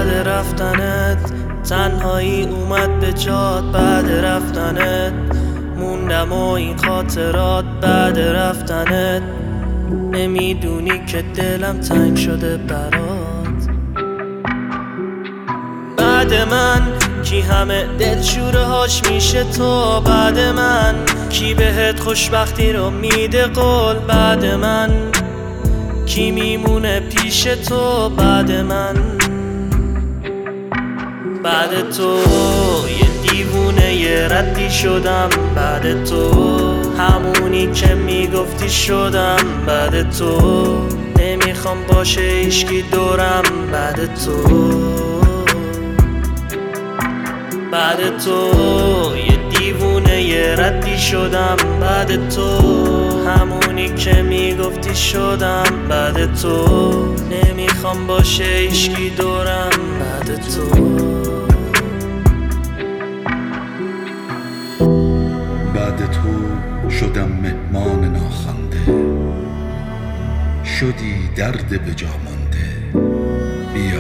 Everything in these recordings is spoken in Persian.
بعد رفتنت تنهایی اومد به جات. بعد رفتنت موندم و این خاطرات بعد رفتنت. نمیدونی که دلم تنگ شده برات. بعد من کی همه دلشوره هاش میشه تو. بعد من کی بهت خوشبختی رو میده قول. بعد من کی میمونه پیش تو. بعد من بعد تو یه دیوونه یه ردی شدم. بعد تو همونی که میگفتی شدم. بعد تو نمیخوام باشه هیچکی دورم. بعد تو بعد تو یه دیوونه یه ردی شدم. بعد تو همونی که میگفتی شدم. بعد تو نمیخوام باشه هیچکی دورم. بعد تو بعد تو شدم مهمان ناخوانده، شدی درد به جا مانده. بیا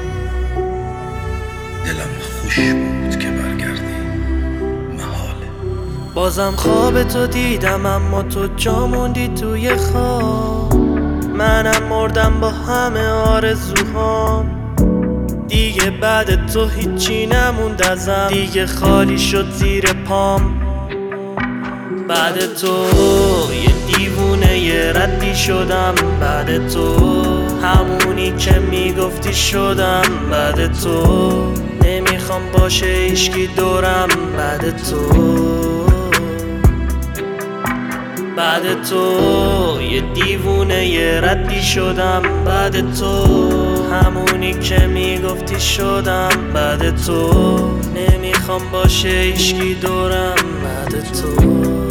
دلم خوش بود که برگردی، محاله. بازم خواب تو دیدم اما تو جا موندی توی خواب. منم مردم با همه آرزوهام. دیگه بعد تو هیچی نموند ازم. دیگه خالی شد زیر پام. بعد تو یه دیوونه یه ردی شدم. بعد تو همونی که میگفتی شدم. بعد تو نمیخوام باشه هیچکی دورم. بعد تو بعد تو یه دیوونه یه ردی شدم. بعد تو همونی که میگفتی شدم. بعد تو نمیخوام باشه هیچکی دورم. بعد تو